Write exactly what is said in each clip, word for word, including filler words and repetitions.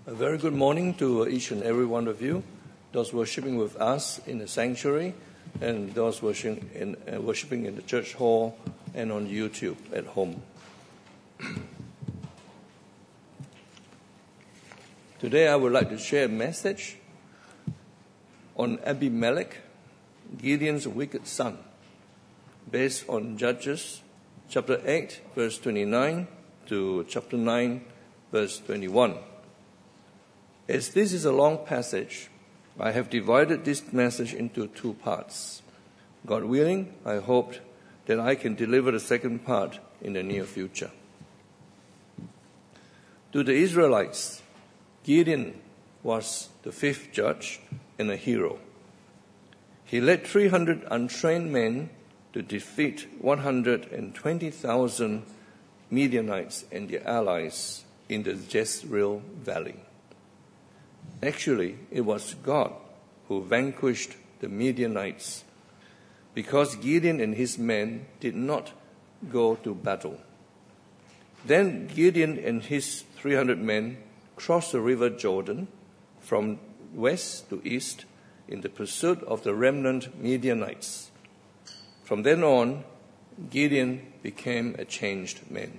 A very good morning to each and every one of you, those worshiping with us in the sanctuary and those worshiping in, uh, worshiping in the church hall and on YouTube at home. Today I would like to share a message on Abimelech, Gideon's wicked son, based on Judges chapter eight, verse twenty-nine to chapter nine, verse twenty-one. As this is a long passage, I have divided this message into two parts. God willing, I hope that I can deliver the second part in the near future. To the Israelites, Gideon was the fifth judge and a hero. He led three hundred untrained men to defeat one hundred twenty thousand Midianites and their allies in the Jezreel Valley. Actually, it was God who vanquished the Midianites because Gideon and his men did not go to battle. Then Gideon and his three hundred men crossed the river Jordan from west to east in the pursuit of the remnant Midianites. From then on, Gideon became a changed man.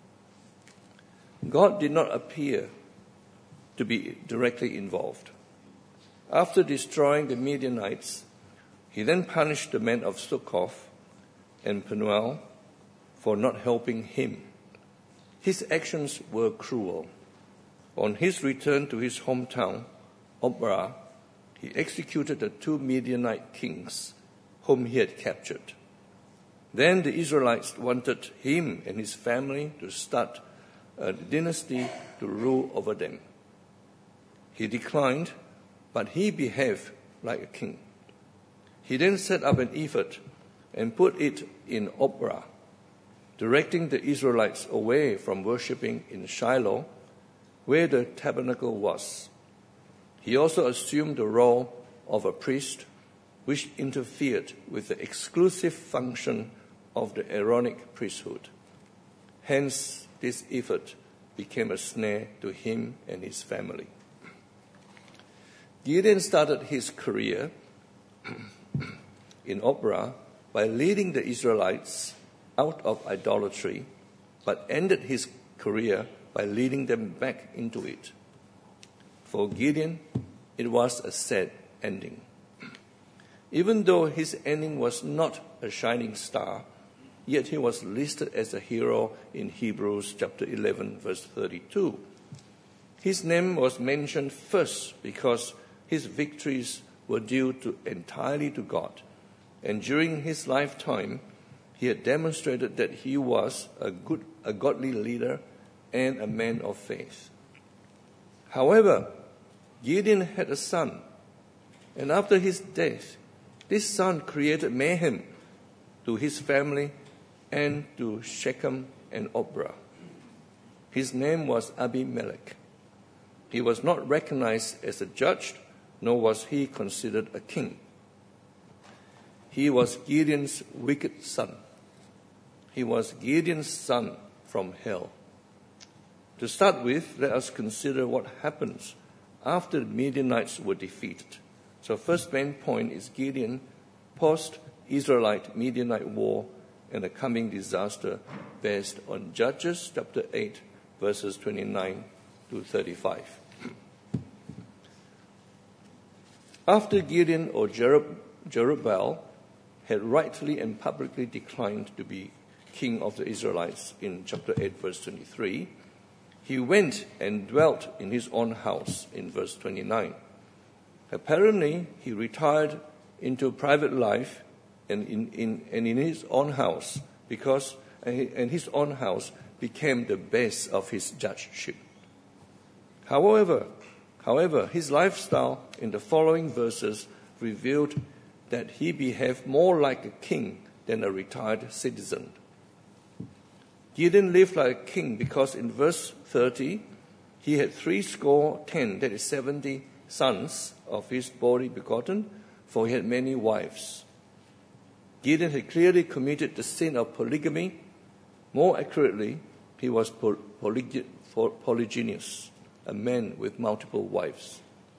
God did not appear to be directly involved. After destroying the Midianites, he then punished the men of Sukkoth and Penuel for not helping him. His actions were cruel. On his return to his hometown, Ophrah, he executed the two Midianite kings whom he had captured. Then the Israelites wanted him and his family to start a dynasty to rule over them. He declined, but he behaved like a king. He then set up an ephod and put it in Ophrah, directing the Israelites away from worshipping in Shiloh, where the tabernacle was. He also assumed the role of a priest, which interfered with the exclusive function of the Aaronic priesthood. Hence, this ephod became a snare to him and his family. Gideon started his career in Ophrah by leading the Israelites out of idolatry, but ended his career by leading them back into it. For Gideon, it was a sad ending. Even though his ending was not a shining star, yet he was listed as a hero in Hebrews chapter eleven, verse thirty-two. His name was mentioned first because his victories were due to entirely to God, and during his lifetime, he had demonstrated that he was a good, a godly leader and a man of faith. However, Gideon had a son, and after his death, this son created mayhem to his family and to Shechem and Ophrah. His name was Abimelech. He was not recognized as a judge, nor was he considered a king. He was Gideon's wicked son. He was Gideon's son from hell. To start with, let us consider what happens after the Midianites were defeated. So first main point is Gideon post-Israelite Midianite war and the coming disaster based on Judges chapter eight, verses twenty-nine to thirty-five. After Gideon or Jerub- Jerubbaal had rightly and publicly declined to be king of the Israelites in chapter eight, verse twenty-three, he went and dwelt in his own house in verse twenty-nine. Apparently, he retired into private life and in, in, and in his own house because and his own house became the base of his judgeship. However, However, his lifestyle in the following verses revealed that he behaved more like a king than a retired citizen. Gideon lived like a king because in verse thirty, he had three score ten, that is seventy sons of his body begotten, for he had many wives. Gideon had clearly committed the sin of polygamy. More accurately, he was poly- polygynous. a man with multiple wives.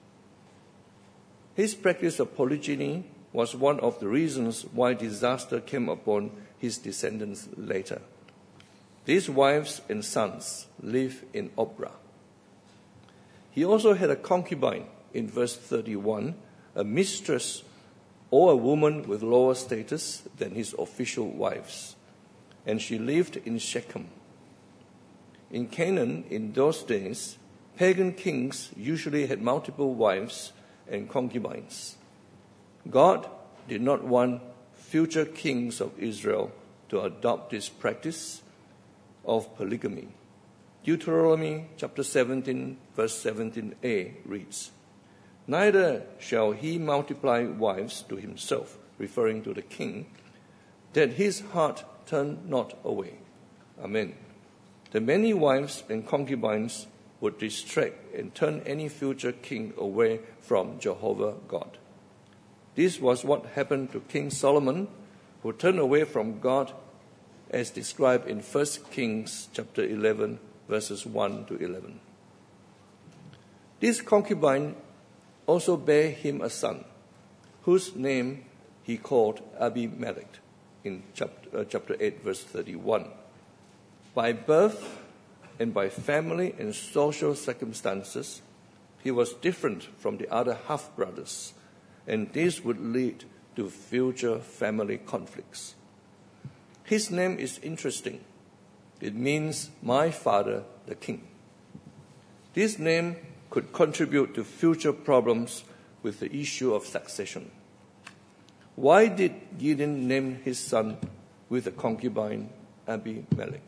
His practice of polygyny was one of the reasons why disaster came upon his descendants later. These wives and sons live in Ophrah. He also had a concubine in verse thirty-one, a mistress or a woman with lower status than his official wives, and she lived in Shechem. In Canaan, in those days, pagan kings usually had multiple wives and concubines. God did not want future kings of Israel to adopt this practice of polygamy. Deuteronomy chapter seventeen, verse seventeen a reads, "Neither shall he multiply wives to himself," referring to the king, "that his heart turn not away." Amen. The many wives and concubines would distract and turn any future king away from Jehovah God. This was what happened to King Solomon, who turned away from God, as described in First Kings chapter eleven, verses one to eleven. This concubine also bare him a son, whose name he called Abimelech in chapter, uh, chapter eight, verse thirty-one. By birth and by family and social circumstances, he was different from the other half-brothers, and this would lead to future family conflicts. His name is interesting. It means "my father, the king." This name could contribute to future problems with the issue of succession. Why did Gideon name his son with the concubine Abimelech?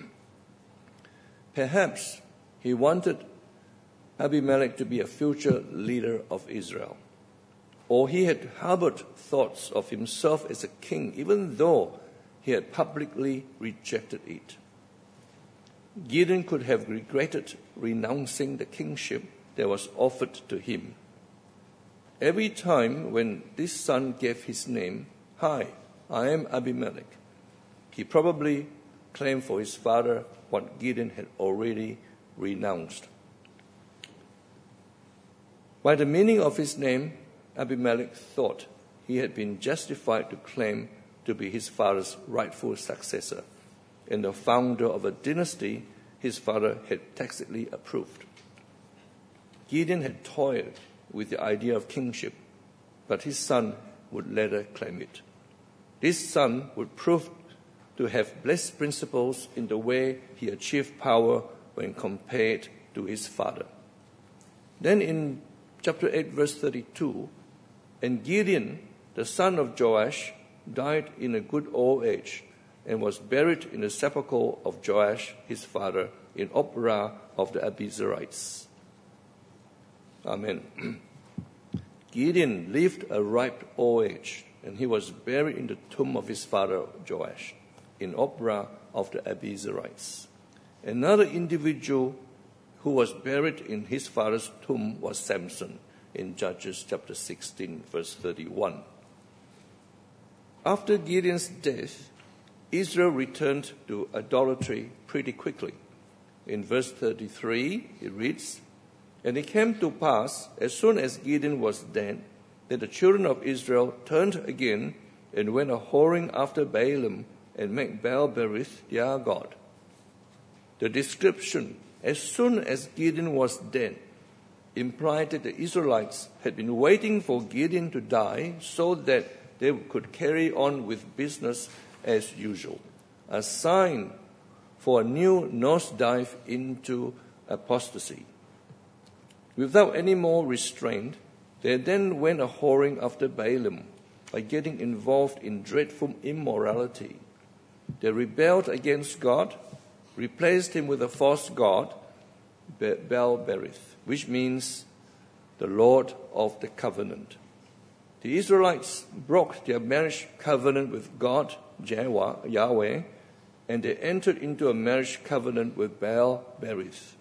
Perhaps he wanted Abimelech to be a future leader of Israel, or he had harbored thoughts of himself as a king even though he had publicly rejected it. Gideon could have regretted renouncing the kingship that was offered to him. Every time when this son gave his name, "Hi, I am Abimelech," he probably claimed for his father what Gideon had already renounced. By the meaning of his name, Abimelech thought he had been justified to claim to be his father's rightful successor and the founder of a dynasty his father had tacitly approved. Gideon had toyed with the idea of kingship, but his son would later claim it. This son would prove to have blessed principles in the way he achieved power when compared to his father. Then in chapter eight, verse thirty-two, "And Gideon, the son of Joash, died in a good old age and was buried in the sepulchre of Joash, his father, in Ophrah of the Abiezrites." Amen. Gideon lived a ripe old age, and he was buried in the tomb of his father Joash, in Ophrah of the Abiezrites. Another individual who was buried in his father's tomb was Samson, in Judges chapter sixteen, verse thirty-one. After Gideon's death, Israel returned to idolatry pretty quickly. In verse thirty-three, it reads, "And it came to pass, as soon as Gideon was dead, that the children of Israel turned again and went a-whoring after Baalim and made Baal-berith their god." The description, "as soon as Gideon was dead," implied that the Israelites had been waiting for Gideon to die so that they could carry on with business as usual, a sign for a new nosedive into apostasy. Without any more restraint, they then went a-whoring after Baalim by getting involved in dreadful immorality. They rebelled against God, replaced him with a false god, Baal-berith, which means the Lord of the covenant. The Israelites broke their marriage covenant with God, Yahweh, and they entered into a marriage covenant with Baal-berith.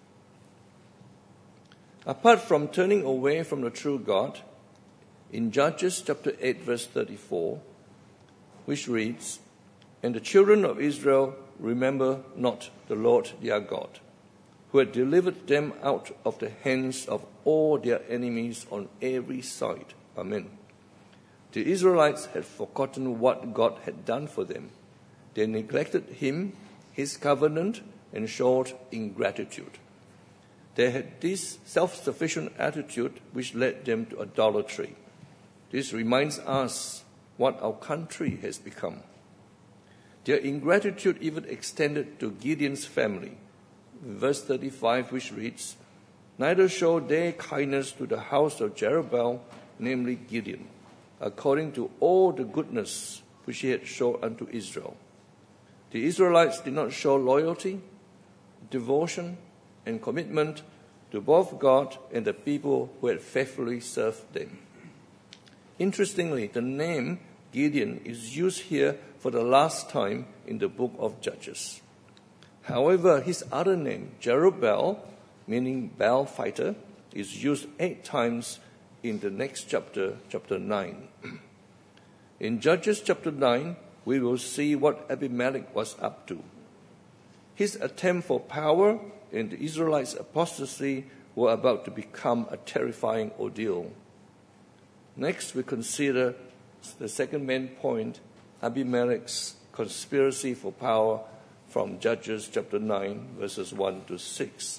Apart from turning away from the true God, in Judges chapter eight, verse thirty-four, which reads, "And the children of Israel remember not the Lord their God, who had delivered them out of the hands of all their enemies on every side. Amen. The Israelites had forgotten what God had done for them. They neglected him, his covenant, and showed ingratitude. They had this self-sufficient attitude which led them to idolatry. This reminds us what our country has become. Their ingratitude even extended to Gideon's family. Verse thirty-five, which reads, "Neither showed they kindness to the house of Jerubbaal, namely Gideon, according to all the goodness which he had shown unto Israel." The Israelites did not show loyalty, devotion, and commitment to both God and the people who had faithfully served them. Interestingly, the name Gideon is used here for the last time in the book of Judges. However, his other name, Jerubbaal, meaning Baal fighter, is used eight times in the next chapter, chapter nine. In Judges chapter nine, we will see what Abimelech was up to. His attempt for power and the Israelites' apostasy were about to become a terrifying ordeal. Next, we consider the second main point, Abimelech's conspiracy for power, from Judges chapter nine, verses one to six.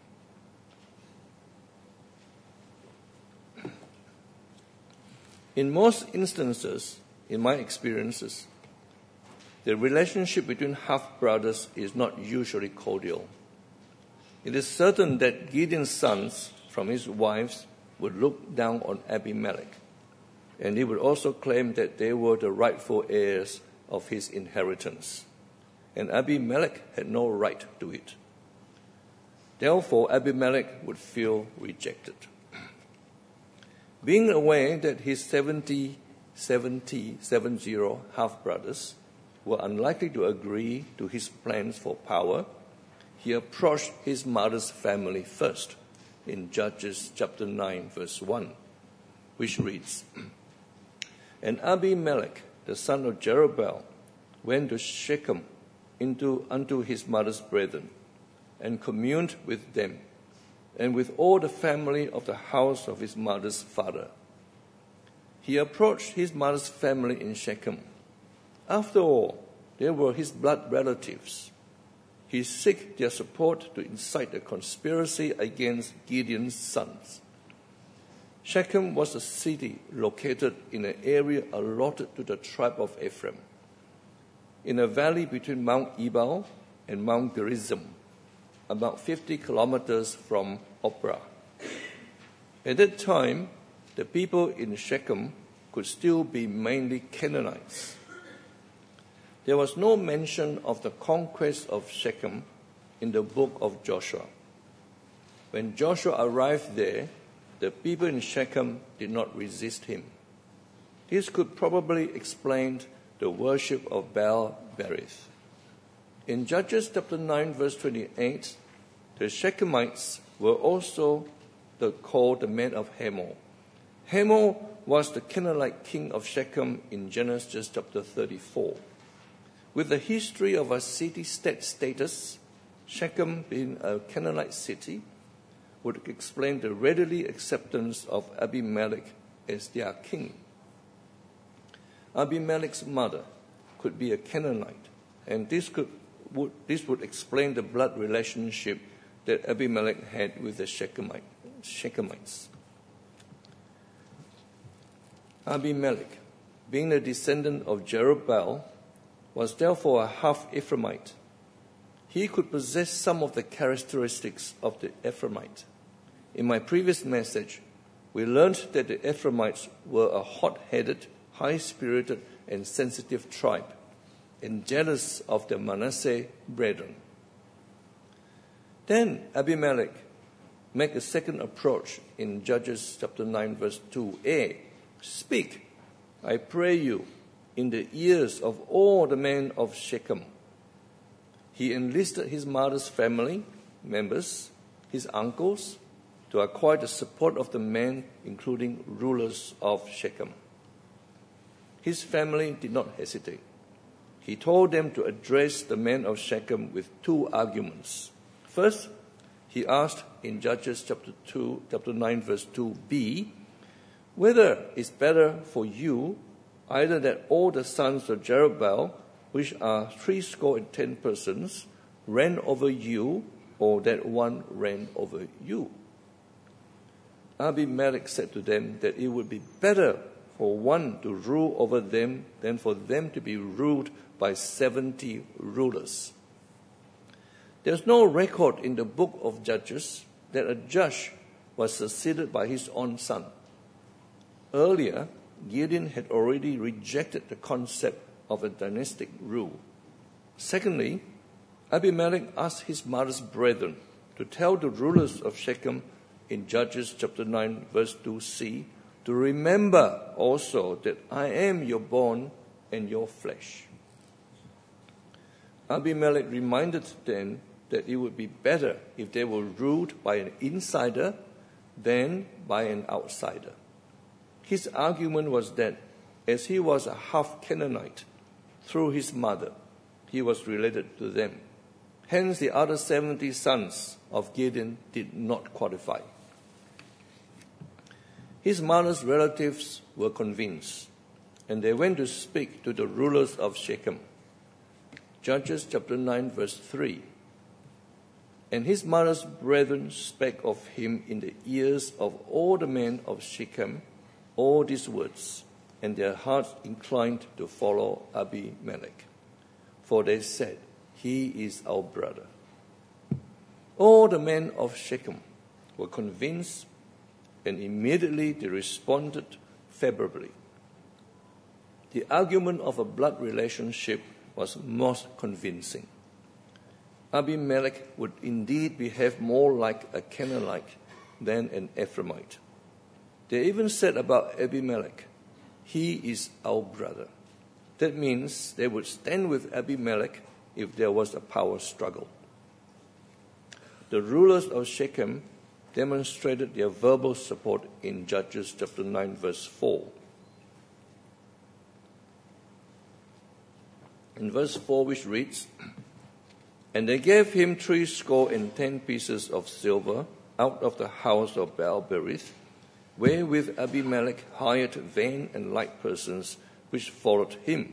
In most instances, in my experiences, the relationship between half-brothers is not usually cordial. It is certain that Gideon's sons from his wives would look down on Abimelech, and he would also claim that they were the rightful heirs of his inheritance, and Abimelech had no right to it. Therefore, Abimelech would feel rejected. Being aware that his seventy, seventy, seven zero half-brothers were unlikely to agree to his plans for power, he approached his mother's family first in Judges chapter nine, verse one, which reads, "And Abimelech, the son of Jerubbaal, went to Shechem into, unto his mother's brethren, and communed with them, and with all the family of the house of his mother's father. He approached his mother's family in Shechem. After all, they were his blood relatives. He sought their support to incite a conspiracy against Gideon's sons. Shechem was a city located in an area allotted to the tribe of Ephraim, in a valley between Mount Ebal and Mount Gerizim, about fifty kilometers from Ophrah. At that time, the people in Shechem could still be mainly Canaanites. There was no mention of the conquest of Shechem in the book of Joshua. When Joshua arrived there, the people in Shechem did not resist him. This could probably explain the worship of Baal-berith. In Judges chapter nine, verse twenty-eight, the Shechemites were also the, called the men of Hamor. Hamor was the Canaanite king of Shechem in Genesis chapter thirty-four. With the history of a city-state status, Shechem being a Canaanite city would explain the readily acceptance of Abimelech as their king. Abimelech's mother could be a Canaanite, and this could would, this would explain the blood relationship that Abimelech had with the Shechemite, Shechemites. Abimelech, being a descendant of Jerubbaal, was therefore a half-Ephraimite. He could possess some of the characteristics of the Ephraimite. In my previous message, we learned that the Ephraimites were a hot-headed, high-spirited, and sensitive tribe, and jealous of their Manasseh brethren. Then Abimelech made a second approach in Judges chapter nine, verse two a. "Speak, I pray you, in the ears of all the men of Shechem." He enlisted his mother's family members, his uncles, to acquire the support of the men, including rulers of Shechem. His family did not hesitate. He told them to address the men of Shechem with two arguments. First, he asked in Judges chapter two, chapter nine, verse two b, whether it's better for you either that all the sons of Jerubbaal, which are threescore and ten persons, ran over you, or that one ran over you. Abimelech said to them that it would be better for one to rule over them than for them to be ruled by seventy rulers. There's no record in the book of Judges that a judge was succeeded by his own son. Earlier, Gideon had already rejected the concept of a dynastic rule. Secondly, Abimelech asked his mother's brethren to tell the rulers of Shechem in Judges chapter nine, verse two c, to remember also that I am your bone and your flesh. Abimelech reminded them that it would be better if they were ruled by an insider than by an outsider. His argument was that as he was a half Canaanite through his mother, he was related to them. Hence, the other seventy sons of Gideon did not qualify. His mother's relatives were convinced, and they went to speak to the rulers of Shechem. Judges chapter nine, verse three. And his mother's brethren spake of him in the ears of all the men of Shechem all these words, and their hearts inclined to follow Abimelech. For they said, he is our brother. All the men of Shechem were convinced, and immediately they responded favorably. The argument of a blood relationship was most convincing. Abimelech would indeed behave more like a Canaanite than an Ephraimite. They even said about Abimelech, he is our brother. That means they would stand with Abimelech if there was a power struggle. The rulers of Shechem demonstrated their verbal support in Judges chapter nine, verse four. In verse four, which reads, and they gave him threescore and ten pieces of silver out of the house of Baal-berith, wherewith Abimelech hired vain and light persons which followed him.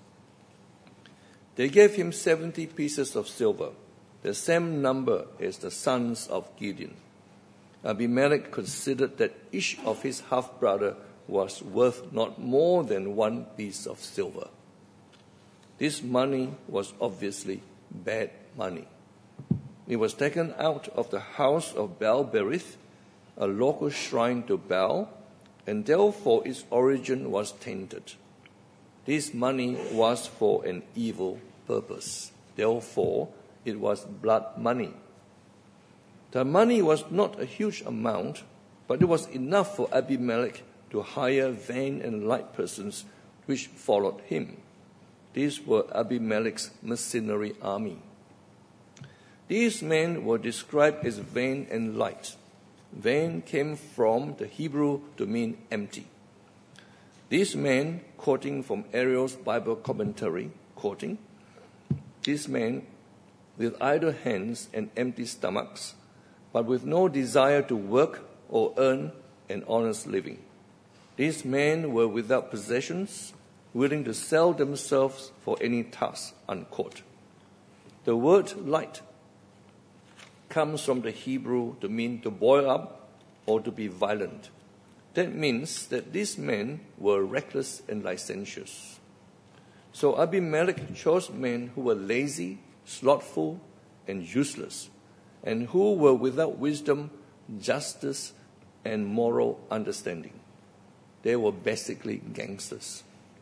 They gave him seventy pieces of silver, the same number as the sons of Gideon. Abimelech considered that each of his half-brother was worth not more than one piece of silver. This money was obviously bad money. It was taken out of the house of Baal-berith, a local shrine to Baal, and therefore its origin was tainted. This money was for an evil purpose. Therefore, it was blood money. The money was not a huge amount, but it was enough for Abimelech to hire vain and light persons which followed him. These were Abimelech's mercenary army. These men were described as vain and light. Vain came from the Hebrew to mean empty. These men, quoting from Ariel's Bible commentary, quoting, these men with idle hands and empty stomachs, but with no desire to work or earn an honest living. These men were without possessions, willing to sell themselves for any task, unquote. The word light comes from the Hebrew to mean to boil up or to be violent. That means that these men were reckless and licentious. So Abimelech chose men who were lazy, slothful, and useless, and who were without wisdom, justice, and moral understanding. They were basically gangsters.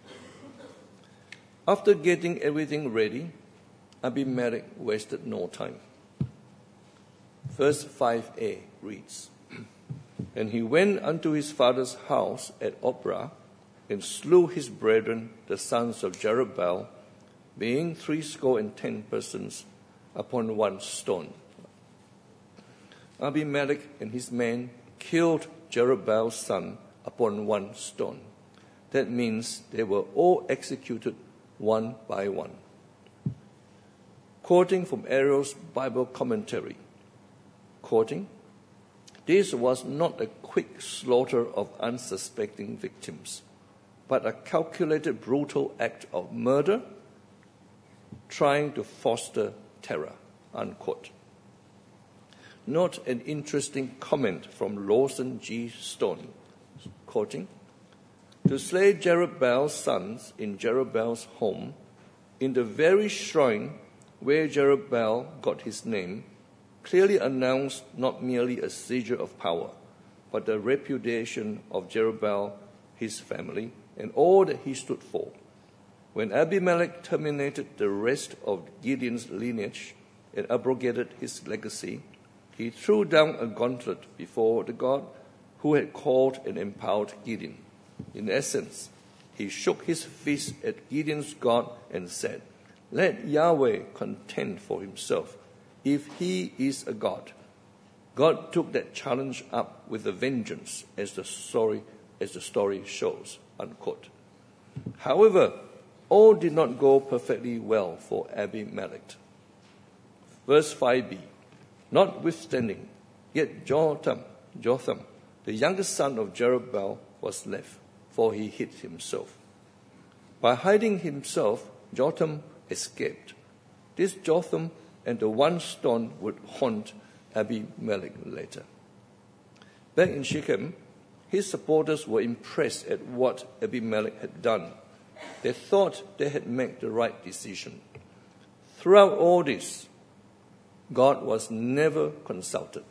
After getting everything ready, Abimelech wasted no time. Verse five a reads, and he went unto his father's house at Ophrah, and slew his brethren, the sons of Jerubbaal, being threescore and ten persons, upon one stone. Abimelech and his men killed Jerubbaal's son upon one stone. That means they were all executed one by one. Quoting from Ariel's Bible commentary, quoting, "This was not a quick slaughter of unsuspecting victims, but a calculated, brutal act of murder trying to foster terror," unquote. Note an interesting comment from Lawson G. Stone, quoting, "To slay Jerubbaal's sons in Jerubbaal's home, in the very shrine where Jerubbaal got his name, clearly announced not merely a seizure of power, but the repudiation of Jerubbaal, his family, and all that he stood for. When Abimelech terminated the rest of Gideon's lineage and abrogated his legacy, he threw down a gauntlet before the God who had called and empowered Gideon. In essence, he shook his fist at Gideon's God and said, 'Let Yahweh contend for himself, if he is a God.' God took that challenge up with a vengeance, as the story, as the story shows," unquote. However, all did not go perfectly well for Abimelech. Verse five b, "Notwithstanding, yet Jotham, Jotham, the youngest son of Jerubbaal, was left, for he hid himself. By hiding himself, Jotham escaped. This Jotham and the one stone would haunt Abimelech later." Back in Shechem, his supporters were impressed at what Abimelech had done. They thought they had made the right decision. Throughout all this, God was never consulted.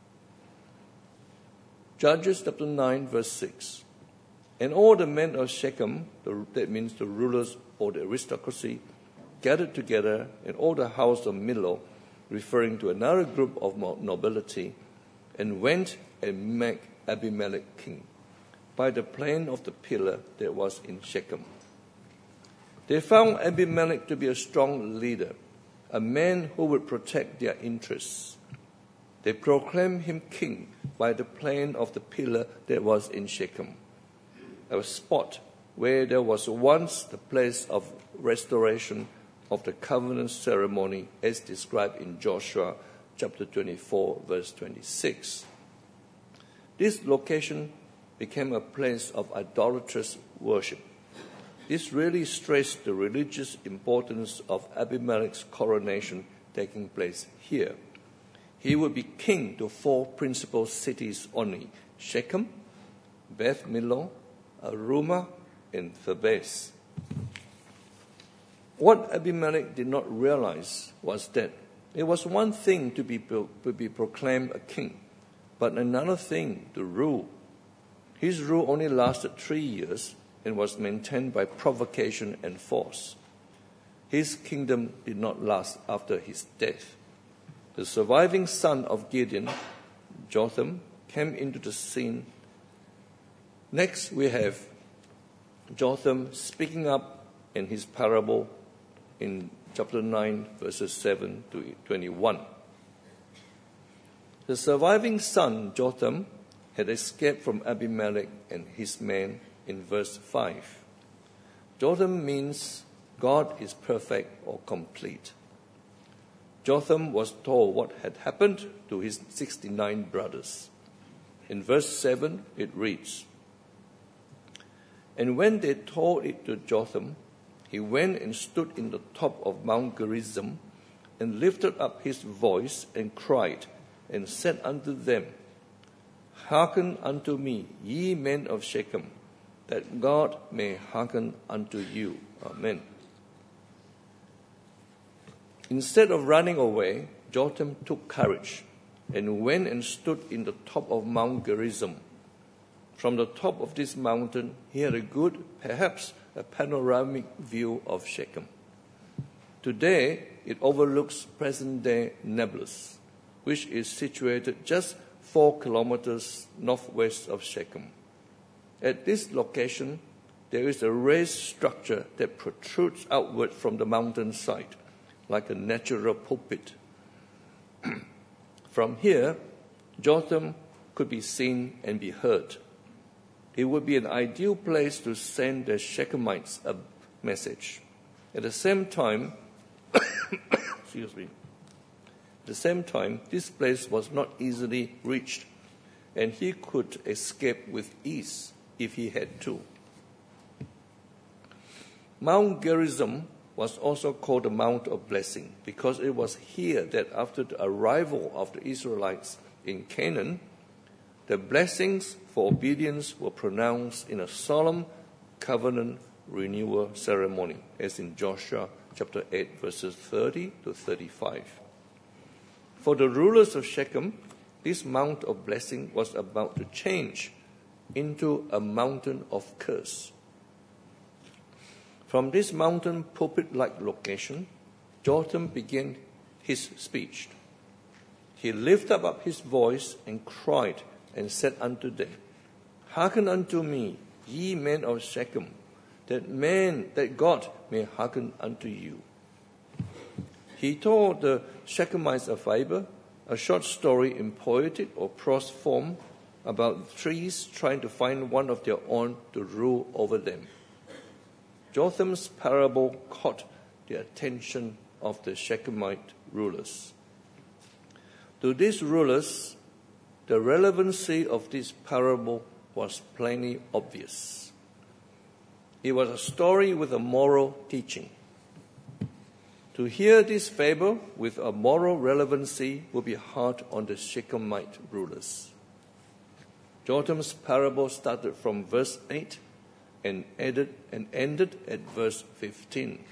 Judges chapter nine, verse six. "And all the men of Shechem," that means the rulers or the aristocracy, "gathered together, and all the house of Millo," referring to another group of nobility, "and went and made Abimelech king by the plain of the pillar that was in Shechem. They found Abimelech to be a strong leader, a man who would protect their interests. They proclaimed him king by the plain of the pillar that was in Shechem, a spot where there was once the place of restoration of the covenant ceremony as described in Joshua chapter twenty-four, verse twenty-six. This location became a place of idolatrous worship. This really stressed the religious importance of Abimelech's coronation taking place here. He would be king to four principal cities only: Shechem, Beth Millo, Arumah, and Thebez. What Abimelech did not realize was that it was one thing to be, to be proclaimed a king, but another thing to rule. His rule only lasted three years and was maintained by provocation and force. His kingdom did not last after his death. The surviving son of Gideon, Jotham, came into the scene. Next, we have Jotham speaking up in his parable in chapter nine, verses seven to twenty-one. The surviving son, Jotham, had escaped from Abimelech and his men in verse five. Jotham means God is perfect or complete. Jotham was told what had happened to his sixty-nine brothers. In verse seven, it reads, "And when they told it to Jotham, he went and stood in the top of Mount Gerizim and lifted up his voice and cried and said unto them, Hearken unto me, ye men of Shechem, that God may hearken unto you." Amen. Instead of running away, Jotham took courage and went and stood in the top of Mount Gerizim. From the top of this mountain, he had a good, perhaps a panoramic view of Shechem. Today, it overlooks present-day Nablus, which is situated just four kilometers northwest of Shechem. At this location, there is a raised structure that protrudes outward from the mountainside, like a natural pulpit. From here, Jotham could be seen and be heard. It would be an ideal place to send the Shechemites a message. At the same time, excuse me, At the same time, this place was not easily reached, and he could escape with ease if he had to. Mount Gerizim was also called the Mount of Blessing because it was here that after the arrival of the Israelites in Canaan, the blessings for obedience were pronounced in a solemn covenant renewal ceremony, as in Joshua chapter eight, verses thirty to thirty-five. For the rulers of Shechem, this Mount of Blessing was about to change into a mountain of curse. From this mountain pulpit-like location, Jotham began his speech. He lifted up his voice and cried and said unto them, Hearken unto me, ye men of Shechem, that man, that God may hearken unto you. He told the Shechemites a fable, a short story in poetic or prose form about trees trying to find one of their own to rule over them. Jotham's parable caught the attention of the Shechemite rulers. To these rulers, the relevancy of this parable was plainly obvious. It was a story with a moral teaching. To hear this fable with a moral relevancy would be hard on the Shechemite rulers. Jotham's parable started from verse eight and ended, and ended at verse fifteen.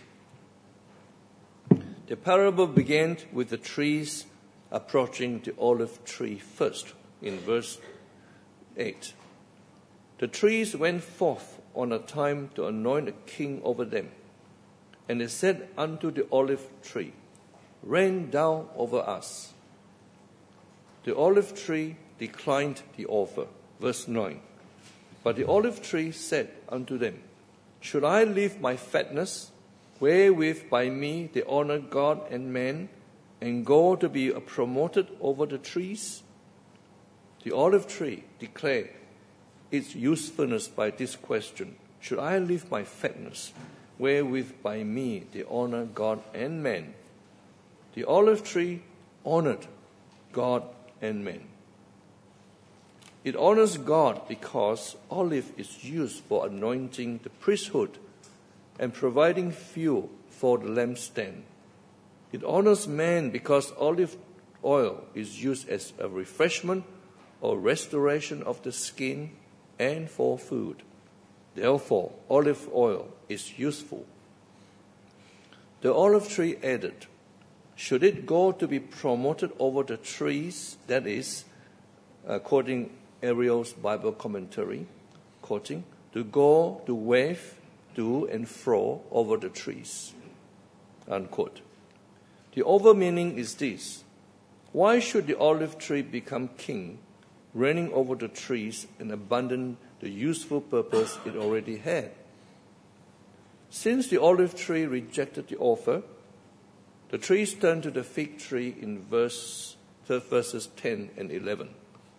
The parable began with the trees approaching the olive tree first, in verse eight. The trees went forth on a time to anoint a king over them. And they said unto the olive tree, Rain down over us. The olive tree declined the offer. Verse nine. But the olive tree said unto them, Should I leave my fatness, wherewith by me they honor God and man, and go to be promoted over the trees? The olive tree declared its usefulness by this question, Should I leave my fatness, wherewith by me they honor God and man? The olive tree honored God and man. It honors God because olive is used for anointing the priesthood and providing fuel for the lampstand. It honors man because olive oil is used as a refreshment or restoration of the skin and for food. Therefore, olive oil is useful. The olive tree added, Should it go to be promoted over the trees, that is, according Ariel's Bible commentary, quoting, to go, to wave, to and fro over the trees, unquote. The over meaning is this: why should the olive tree become king, reigning over the trees and abandon the useful purpose it already had? Since the olive tree rejected the offer, the trees turned to the fig tree in verse, verses ten and eleven.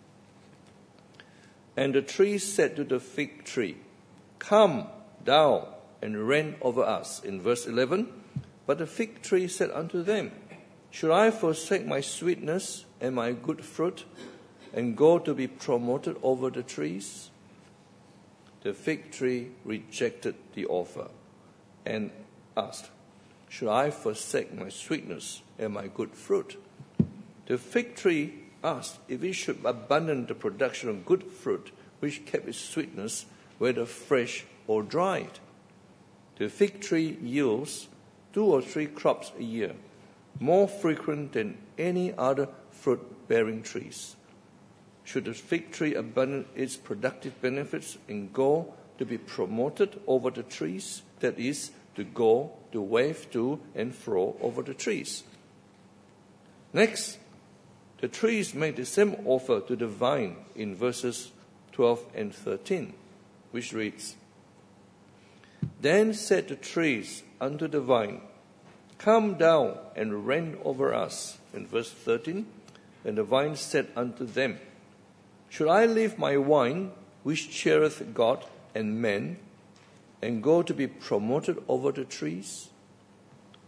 And the tree said to the fig tree, Come down and reign over us, in verse eleven. But the fig tree said unto them, Should I forsake my sweetness and my good fruit, and go to be promoted over the trees? The fig tree rejected the offer and asked, Should I forsake my sweetness and my good fruit? The fig tree asked if it should abandon the production of good fruit, which kept its sweetness, whether fresh or dried. The fig tree yields two or three crops a year, more frequent than any other fruit-bearing trees. Should the fig tree abandon its productive benefits and go to be promoted over the trees, that is, to go, to wave to and fro over the trees? Next, the trees made the same offer to the vine in verses twelve and thirteen, which reads, Then said the trees unto the vine, Come down and reign over us, in verse thirteen. And the vine said unto them, Should I leave my wine, which cheereth God and men, and go to be promoted over the trees?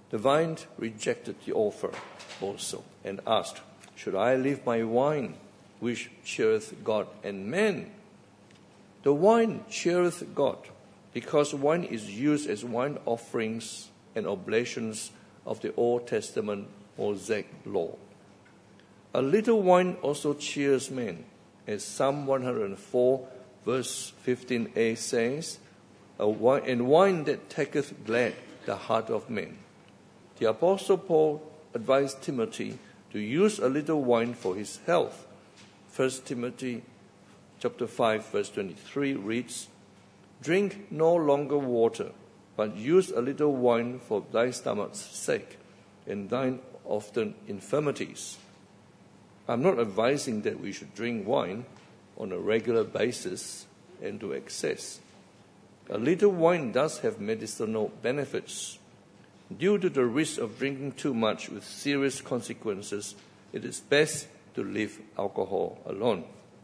The vine rejected the offer also, and asked, Should I leave my wine, which cheereth God and men? The wine cheereth God, because wine is used as wine offerings and oblations of the Old Testament Mosaic law. A little wine also cheers men, as Psalm one hundred four, verse fifteen a says, a wine, and wine that taketh glad the heart of men. The Apostle Paul advised Timothy to use a little wine for his health. First Timothy chapter five, verse twenty-three reads, Drink no longer water, but use a little wine for thy stomach's sake, and thine often infirmities. I'm not advising that we should drink wine on a regular basis and to excess. A little wine does have medicinal benefits. Due to the risk of drinking too much with serious consequences, it is best to leave alcohol alone.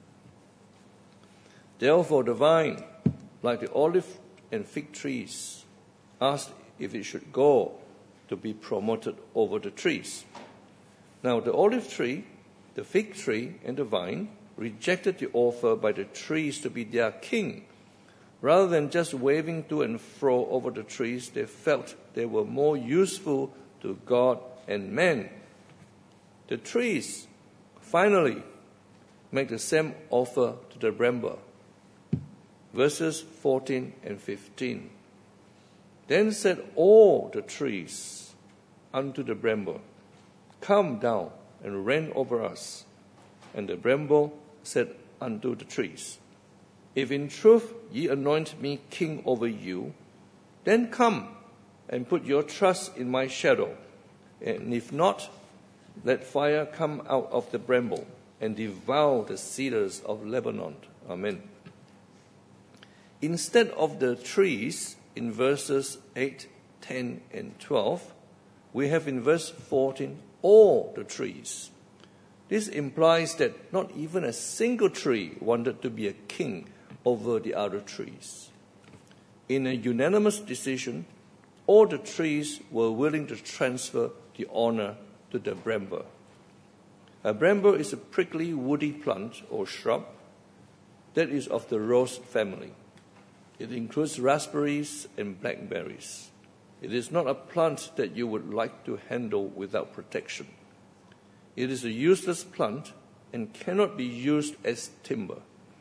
Therefore, the vine, like the olive and fig trees, asked if it should go to be promoted over the trees. Now, the olive tree, the fig tree, and the vine rejected the offer by the trees to be their king. Rather than just waving to and fro over the trees, they felt they were more useful to God and man. The trees finally make the same offer to the bramble. Verses fourteen and fifteen. Then said all the trees unto the bramble, Come down and reign over us. And the bramble said unto the trees, If in truth ye anoint me king over you, then come and put your trust in my shadow. And if not, let fire come out of the bramble and devour the cedars of Lebanon. Amen. Instead of the trees in verses eight, ten, and twelve, we have in verse fourteen all the trees. This implies that not even a single tree wanted to be a king over the other trees. In a unanimous decision, all the trees were willing to transfer the honor to the bramble. A bramble is a prickly woody plant or shrub that is of the rose family. It includes raspberries and blackberries. It is not a plant that you would like to handle without protection. It is a useless plant and cannot be used as timber.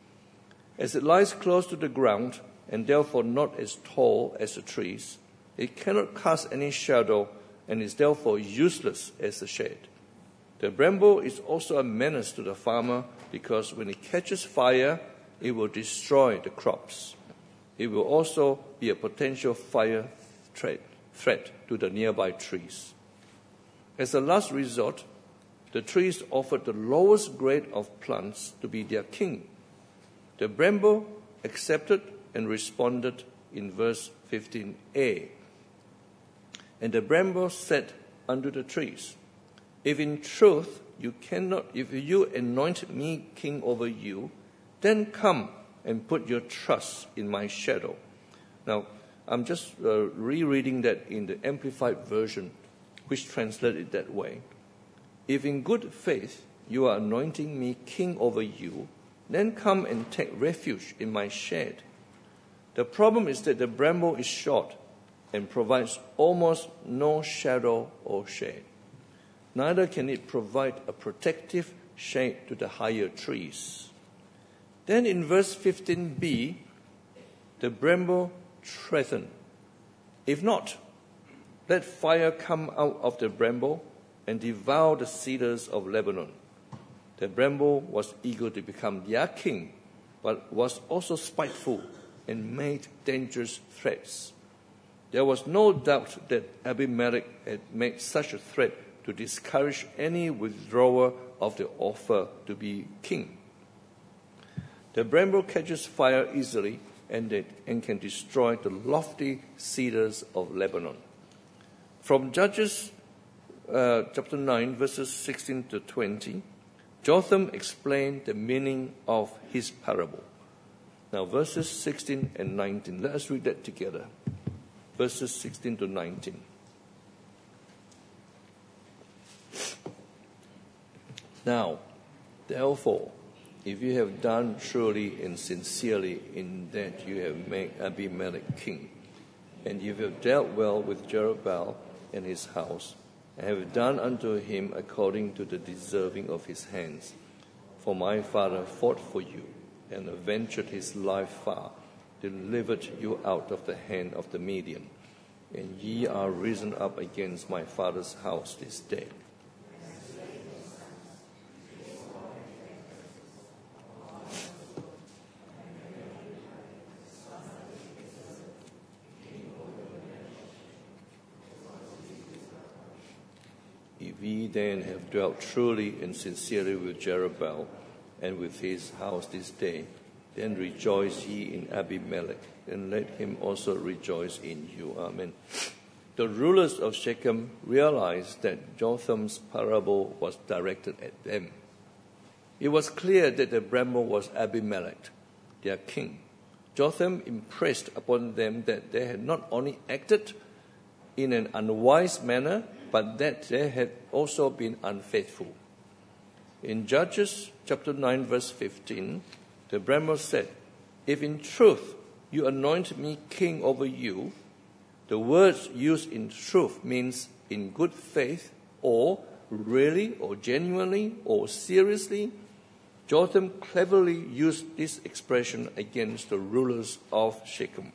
As it lies close to the ground and therefore not as tall as the trees, it cannot cast any shadow and is therefore useless as a shade. The bramble is also a menace to the farmer because when it catches fire, it will destroy the crops. It will also be a potential fire threat, threat to the nearby trees. As a last resort, the trees offered the lowest grade of plants to be their king. The bramble accepted and responded in verse fifteen a. And the bramble said unto the trees, If in truth you cannot, if you anoint me king over you, then come and put your trust in my shadow. Now, I'm just uh, rereading that in the Amplified Version, which translates it that way. If in good faith you are anointing me king over you, then come and take refuge in my shade. The problem is that the bramble is short and provides almost no shadow or shade. Neither can it provide a protective shade to the higher trees. Then in verse fifteen b, the bramble threatened, If not, let fire come out of the bramble and devour the cedars of Lebanon. The bramble was eager to become their king, but was also spiteful and made dangerous threats. There was no doubt that Abimelech had made such a threat to discourage any withdrawer of the offer to be king. The bramble catches fire easily and, it, and can destroy the lofty cedars of Lebanon. From Judges uh, chapter nine, verses sixteen to twenty, Jotham explained the meaning of his parable. Now, verses sixteen and nineteen, let us read that together. Verses sixteen to nineteen. Now, therefore, if you have done truly and sincerely in that you have made Abimelech king, and you have dealt well with Jerubbaal and his house, and have done unto him according to the deserving of his hands, for my father fought for you, and avenged his life far, delivered you out of the hand of the Midian, and ye are risen up against my father's house this day. If ye then have dwelt truly and sincerely with Jerubbaal and with his house this day, then rejoice ye in Abimelech, and let him also rejoice in you. Amen. The rulers of Shechem realized that Jotham's parable was directed at them. It was clear that the bramble was Abimelech, their king. Jotham impressed upon them that they had not only acted in an unwise manner, but that they had also been unfaithful. In Judges chapter nine, verse fifteen, the bramble said, "If in truth you anoint me king over you," the words used in truth means in good faith, or really, or genuinely, or seriously. Jotham cleverly used this expression against the rulers of Shechem.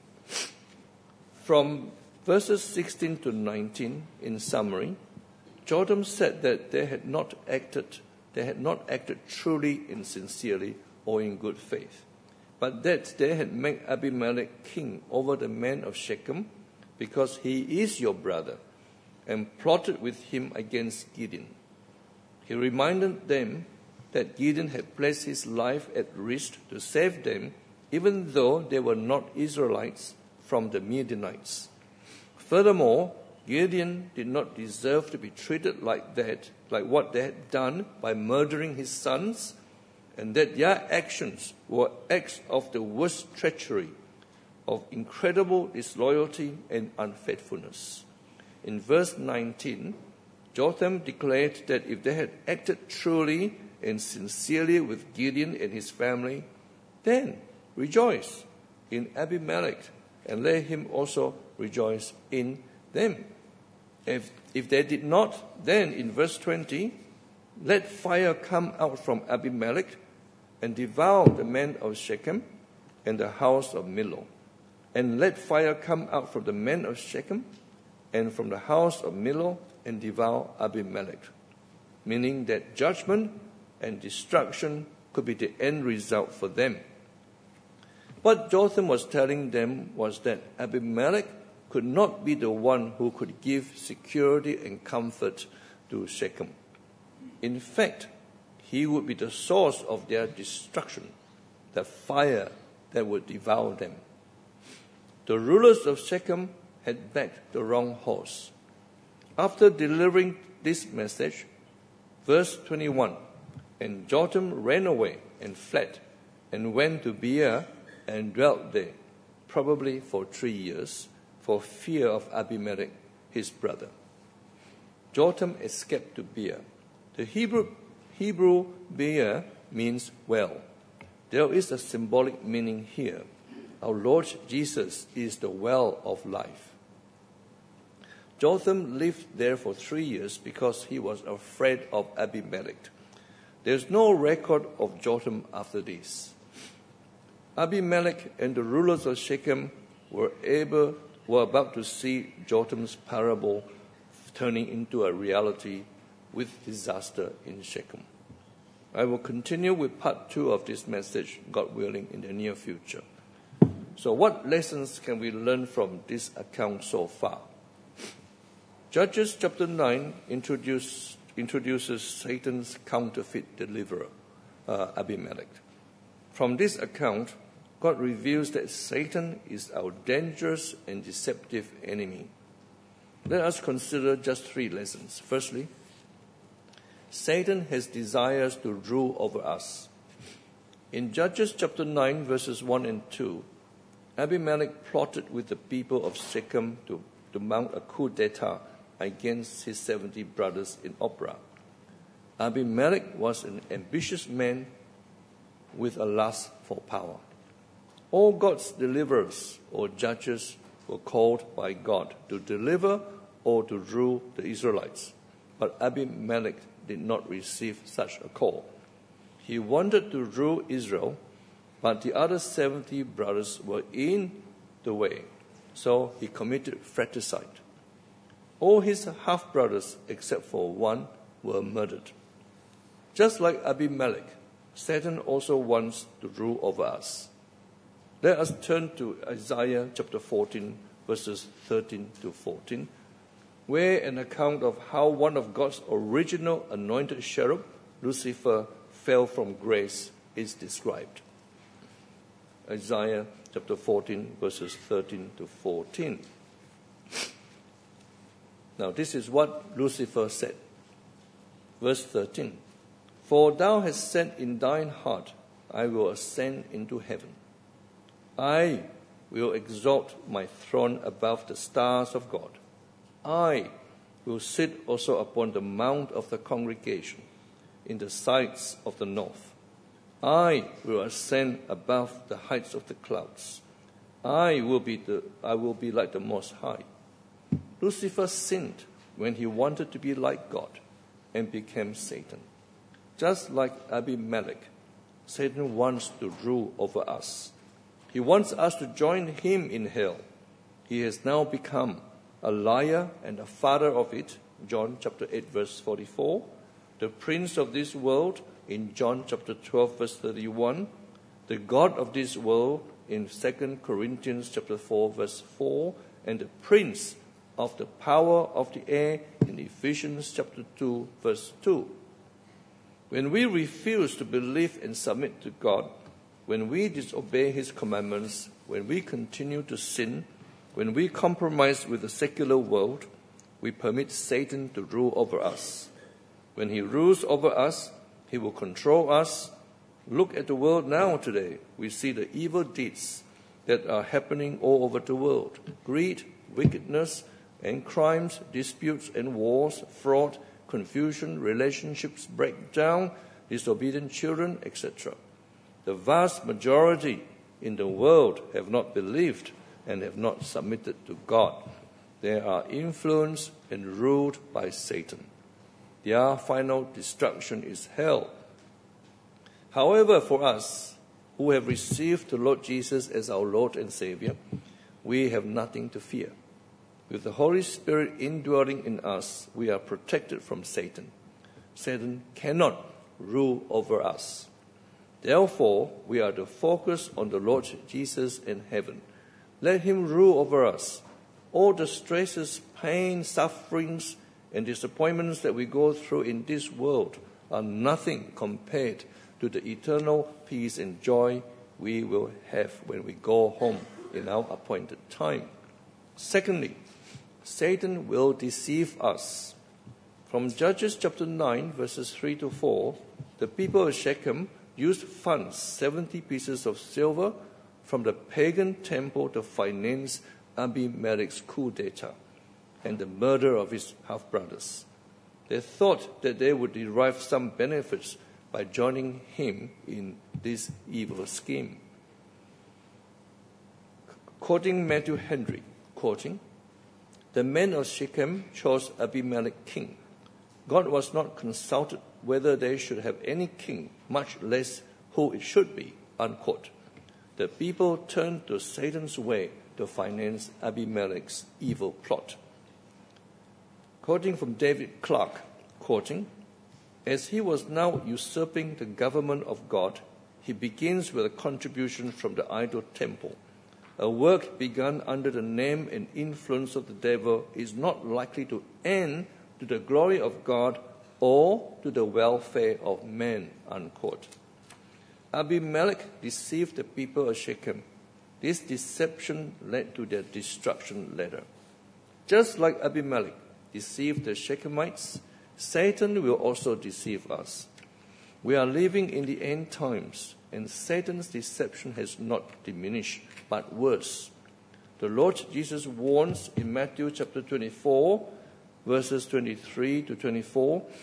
From verses sixteen to nineteen, in summary, Jotham said that they had not acted, they had not acted truly and sincerely or in good faith, but that they had made Abimelech king over the men of Shechem because he is your brother, and plotted with him against Gideon. He reminded them that Gideon had placed his life at risk to save them, even though they were not Israelites, from the Midianites. Furthermore, Gideon did not deserve to be treated like that, like what they had done by murdering his sons, and that their actions were acts of the worst treachery, of incredible disloyalty and unfaithfulness. In verse nineteen, Jotham declared that if they had acted truly and sincerely with Gideon and his family, then rejoice in Abimelech, and let him also rejoice in them. If, if they did not, then in verse twenty, let fire come out from Abimelech and devour the men of Shechem and the house of Millo. And let fire come out from the men of Shechem and from the house of Millo and devour Abimelech. Meaning that judgment and destruction could be the end result for them. What Jotham was telling them was that Abimelech could not be the one who could give security and comfort to Shechem. In fact, he would be the source of their destruction, the fire that would devour them. The rulers of Shechem had backed the wrong horse. After delivering this message, verse twenty-one, and Jotham ran away and fled and went to Beer and dwelt there, probably for three years, for fear of Abimelech, his brother. Jotham escaped to Beer. The Hebrew, Hebrew Beer means well. There is a symbolic meaning here. Our Lord Jesus is the well of life. Jotham lived there for three years because he was afraid of Abimelech. There is no record of Jotham after this. Abimelech and the rulers of Shechem were able were about to see Jotham's parable turning into a reality with disaster in Shechem. I will continue with part two of this message, God willing, in the near future. So what lessons can we learn from this account so far? Judges chapter nine introduce, introduces Satan's counterfeit deliverer, uh, Abimelech. From this account, God reveals that Satan is our dangerous and deceptive enemy. Let us consider just three lessons. Firstly, Satan has desires to rule over us. In Judges chapter nine, verses one and two, Abimelech plotted with the people of Shechem to, to mount a coup d'etat against his seventy brothers in Ophrah. Abimelech was an ambitious man with a lust for power. All God's deliverers or judges were called by God to deliver or to rule the Israelites. But Abimelech did not receive such a call. He wanted to rule Israel, but the other seventy brothers were in the way, so he committed fratricide. All his half-brothers, except for one, were murdered. Just like Abimelech, Satan also wants to rule over us. Let us turn to Isaiah chapter fourteen, verses thirteen to fourteen, where an account of how one of God's original anointed cherub, Lucifer, fell from grace is described. Isaiah chapter fourteen, verses thirteen to fourteen. Now, this is what Lucifer said. Verse thirteen. For thou hast said in thine heart, I will ascend into heaven. I will exalt my throne above the stars of God. I will sit also upon the mount of the congregation, in the sides of the north. I will ascend above the heights of the clouds. I will be the I will be like the Most High. Lucifer sinned when he wanted to be like God and became Satan. Just like Abimelech, Satan wants to rule over us. He wants us to join him in hell. He has now become a liar and a father of it, John chapter eight, verse forty-four, the prince of this world in John chapter twelve, verse thirty-one, the God of this world in Second Corinthians chapter four, verse four, and the prince of the power of the air in Ephesians chapter two, verse two. When we refuse to believe and submit to God, when we disobey his commandments, when we continue to sin, when we compromise with the secular world, we permit Satan to rule over us. When he rules over us, he will control us. Look at the world now today. We see the evil deeds that are happening all over the world. Greed, wickedness, and crimes, disputes and wars, fraud, confusion, relationships breakdown, disobedient children, et cetera. The vast majority in the world have not believed and have not submitted to God. They are influenced and ruled by Satan. Their final destruction is hell. However, for us who have received the Lord Jesus as our Lord and Savior, we have nothing to fear. With the Holy Spirit indwelling in us, we are protected from Satan. Satan cannot rule over us. Therefore, we are to focus on the Lord Jesus in heaven. Let him rule over us. All the stresses, pain, sufferings, and disappointments that we go through in this world are nothing compared to the eternal peace and joy we will have when we go home in our appointed time. Secondly, Satan will deceive us. From Judges chapter nine, verses three to four, the people of Shechem used funds, seventy pieces of silver, from the pagan temple to finance Abimelech's coup d'etat and the murder of his half-brothers. They thought that they would derive some benefits by joining him in this evil scheme. Quoting Matthew Henry, quoting, the men of Shechem chose Abimelech king. God was not consulted whether they should have any king, much less who it should be, unquote. The people turned to Satan's way to finance Abimelech's evil plot. Quoting from David Clark, quoting, as he was now usurping the government of God, he begins with a contribution from the idol temple. A work begun under the name and influence of the devil is not likely to end to the glory of God or to the welfare of man, unquote. Abimelech deceived the people of Shechem. This deception led to their destruction later. Just like Abimelech deceived the Shechemites, Satan will also deceive us. We are living in the end times, and Satan's deception has not diminished, but worse. The Lord Jesus warns in Matthew chapter twenty-four, verses twenty-three to twenty-four,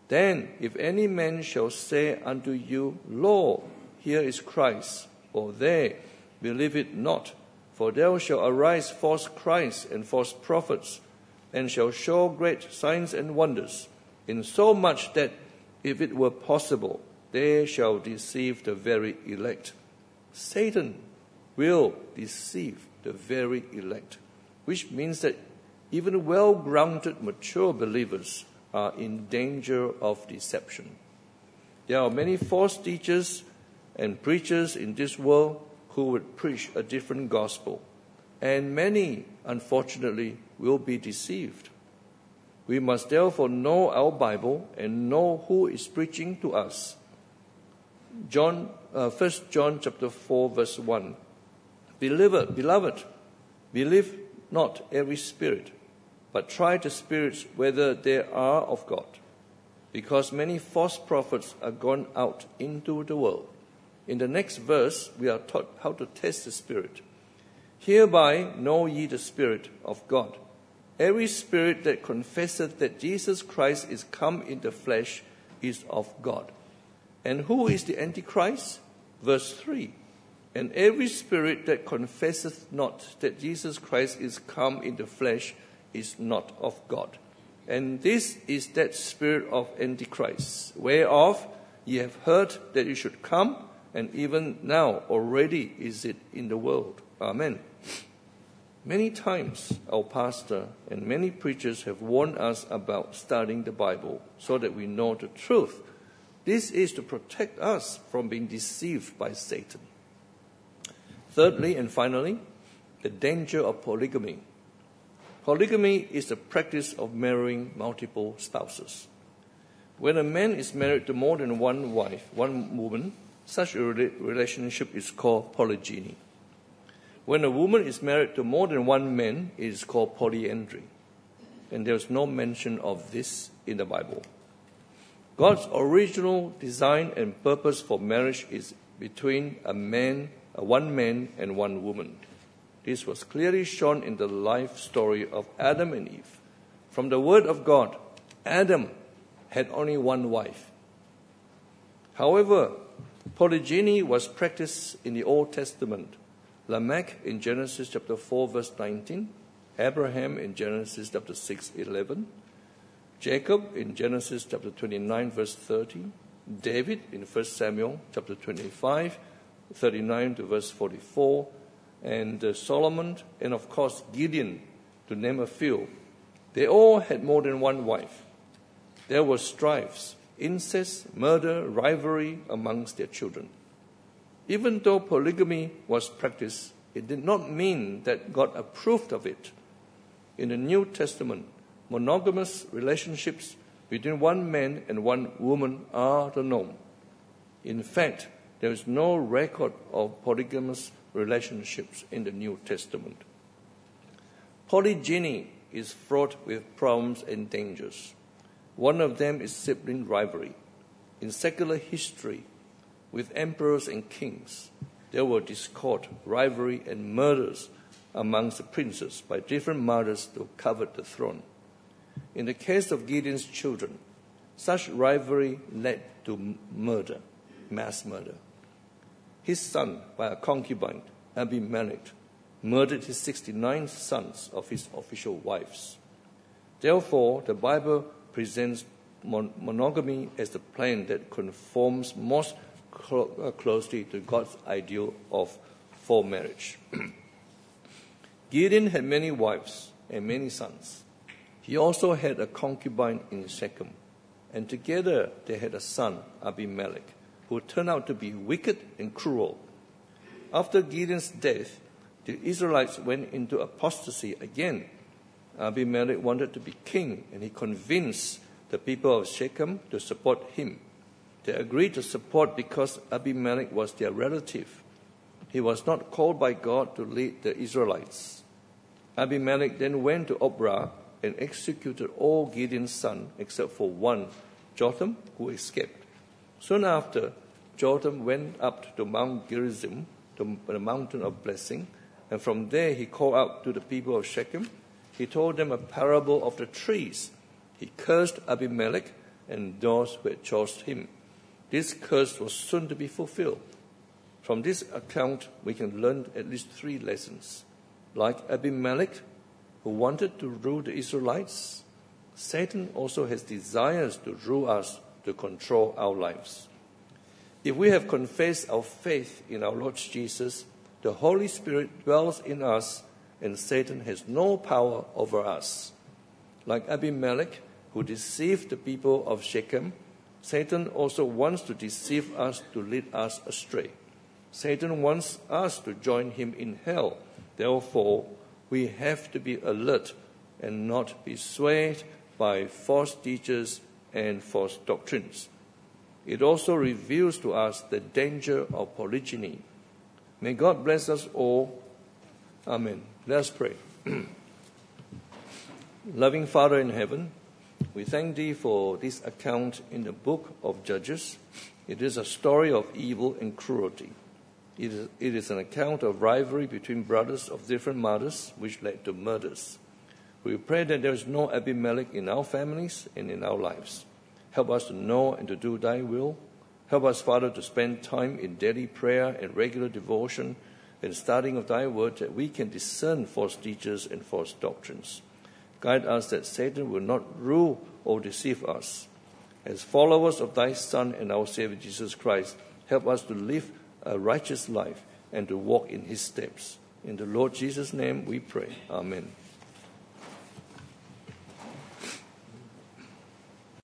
Then if any man shall say unto you, Lo, here is Christ, or there, believe it not, for there shall arise false Christs and false prophets, and shall show great signs and wonders, insomuch that, if it were possible, they shall deceive the very elect. Satan will deceive the very elect, which means that even well-grounded, mature believers are in danger of deception. There are many false teachers and preachers in this world who would preach a different gospel, and many, unfortunately, will be deceived. We must therefore know our Bible and know who is preaching to us. John, uh, First John chapter four, verse one. Beloved, beloved, believe not every spirit, but try the spirits whether they are of God, because many false prophets are gone out into the world. In the next verse, we are taught how to test the spirit. Hereby know ye the Spirit of God. Every spirit that confesseth that Jesus Christ is come in the flesh is of God. And who is the Antichrist? Verse three. And every spirit that confesseth not that Jesus Christ is come in the flesh is not of God. And this is that spirit of Antichrist, whereof ye have heard that it should come, and even now already is it in the world. Amen. Many times our pastor and many preachers have warned us about studying the Bible so that we know the truth. This is to protect us from being deceived by Satan. Thirdly and finally, the danger of polygamy. Polygamy is the practice of marrying multiple spouses. When a man is married to more than one wife, one woman, such a relationship is called polygyny. When a woman is married to more than one man, it is called polyandry. And there is no mention of this in the Bible. God's original design and purpose for marriage is between a man, a one man and one woman. This was clearly shown in the life story of Adam and Eve. From the word of God, Adam had only one wife. However, polygyny was practiced in the Old Testament. Lamech in Genesis chapter four, verse nineteen, Abraham in Genesis chapter six, eleven, Jacob in Genesis chapter twenty-nine, verse thirty, David in First Samuel chapter twenty-five, thirty-nine to verse forty-four, and uh, Solomon, and of course Gideon, to name a few. They all had more than one wife. There were strifes, incest, murder, rivalry amongst their children. Even though polygamy was practiced, it did not mean that God approved of it. In the New Testament, monogamous relationships between one man and one woman are the norm. In fact, there is no record of polygamous relationships in the New Testament. Polygyny is fraught with problems and dangers. One of them is sibling rivalry. In secular history, with emperors and kings, there were discord, rivalry, and murders amongst the princes by different mothers to cover the throne. In the case of Gideon's children, such rivalry led to murder, mass murder. His son, by a concubine, Abimelech, murdered his sixty-nine sons of his official wives. Therefore, the Bible presents mon- monogamy as the plan that conforms most cl- closely to God's ideal of for marriage. Gideon had many wives and many sons. He also had a concubine in Shechem, and together they had a son, Abimelech, who turned out to be wicked and cruel. After Gideon's death, the Israelites went into apostasy again. Abimelech wanted to be king, and he convinced the people of Shechem to support him. They agreed to support because Abimelech was their relative. He was not called by God to lead the Israelites. Abimelech then went to Ophrah and executed all Gideon's sons except for one, Jotham, who escaped. Soon after, Jotham went up to Mount Gerizim, to the mountain of blessing, and from there he called out to the people of Shechem. He told them a parable of the trees. He cursed Abimelech and those who had chosen him. This curse was soon to be fulfilled. From this account, we can learn at least three lessons. Like Abimelech, who wanted to rule the Israelites, Satan also has desires to rule us, to control our lives. If we have confessed our faith in our Lord Jesus, the Holy Spirit dwells in us, and Satan has no power over us. Like Abimelech, who deceived the people of Shechem, Satan also wants to deceive us to lead us astray. Satan wants us to join him in hell. Therefore, we have to be alert and not be swayed by false teachers and false doctrines. It also reveals to us the danger of polygyny. May God bless us all. Amen. Let us pray. Loving Father in heaven, we thank Thee for this account in the book of Judges. It is a story of evil and cruelty. It is, it is an account of rivalry between brothers of different mothers, which led to murders. We pray that there is no Abimelech in our families and in our lives. Help us to know and to do Thy will. Help us, Father, to spend time in daily prayer and regular devotion and studying of Thy word, that we can discern false teachers and false doctrines. Guide us that Satan will not rule or deceive us. As followers of Thy Son and our Savior Jesus Christ, help us to live a righteous life and to walk in His steps. In the Lord Jesus' name we pray. Amen.